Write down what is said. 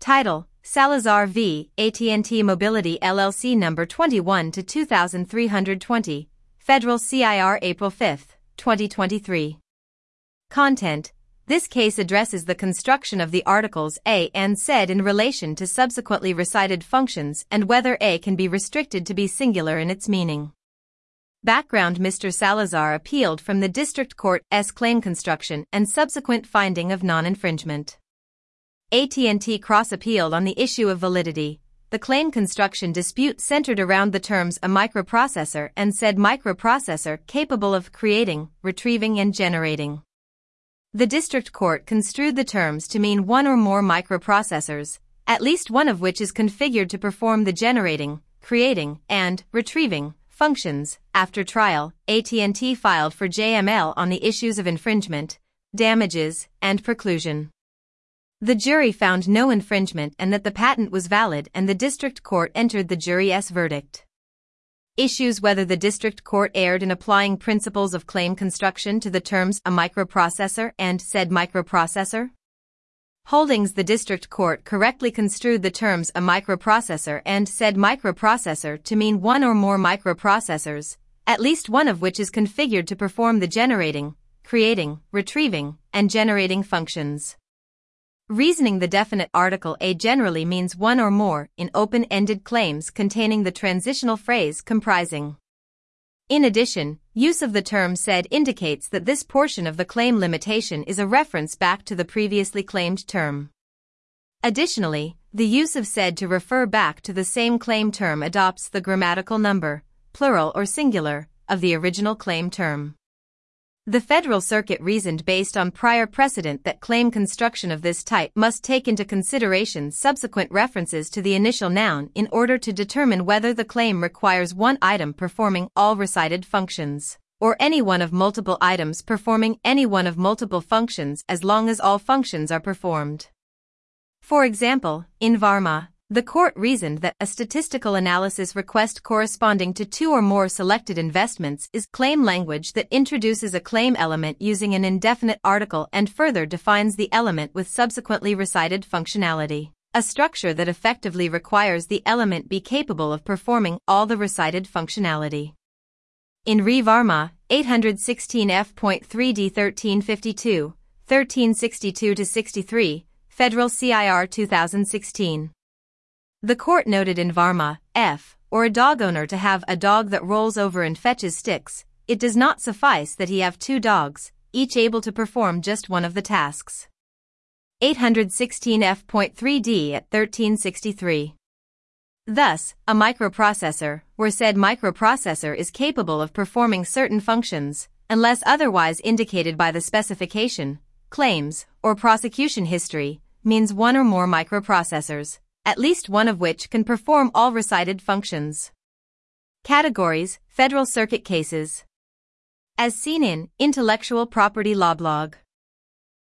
Title: Salazar v. AT&T Mobility LLC No. 21-2320, Federal CIR April 5, 2023. Content: This case addresses the construction of the articles A and said in relation to subsequently recited functions and whether A can be restricted to be singular in its meaning. Background: Mr. Salazar appealed from the District Court's claim construction and subsequent finding of non-infringement. AT&T cross-appealed on the issue of validity. The claim construction dispute centered around the terms a microprocessor and said microprocessor capable of creating, retrieving and generating. The District Court construed the terms to mean one or more microprocessors, at least one of which is configured to perform the generating, creating, and retrieving functions. After trial, AT&T filed for JML on the issues of infringement, damages, and preclusion. The jury found no infringement and that the patent was valid, and the District Court entered the jury's verdict. Issues: whether the District Court erred in applying principles of claim construction to the terms a microprocessor and said microprocessor. Holdings: the District Court correctly construed the terms a microprocessor and said microprocessor to mean one or more microprocessors, at least one of which is configured to perform the generating, creating, retrieving, and generating functions. Reasoning: the definite article A generally means one or more in open-ended claims containing the transitional phrase comprising. In addition, use of the term said indicates that this portion of the claim limitation is a reference back to the previously claimed term. Additionally, the use of said to refer back to the same claim term adopts the grammatical number, plural or singular, of the original claim term. The Federal Circuit reasoned based on prior precedent that claim construction of this type must take into consideration subsequent references to the initial noun in order to determine whether the claim requires one item performing all recited functions, or any one of multiple items performing any one of multiple functions as long as all functions are performed. For example, in Varma, the court reasoned that a statistical analysis request corresponding to two or more selected investments is claim language that introduces a claim element using an indefinite article and further defines the element with subsequently recited functionality, a structure that effectively requires the element be capable of performing all the recited functionality. In Re Varma, 816 F.3d 1352, 1362-63, Federal CIR 2016. The court noted in Varma, F, or a dog owner to have a dog that rolls over and fetches sticks, it does not suffice that he have two dogs, each able to perform just one of the tasks. 816 F.3d at 1363. Thus, a microprocessor, where said microprocessor is capable of performing certain functions, unless otherwise indicated by the specification, claims, or prosecution history, means one or more microprocessors, at least one of which can perform all recited functions. Categories: Federal Circuit cases. As seen in Intellectual Property Law Blog.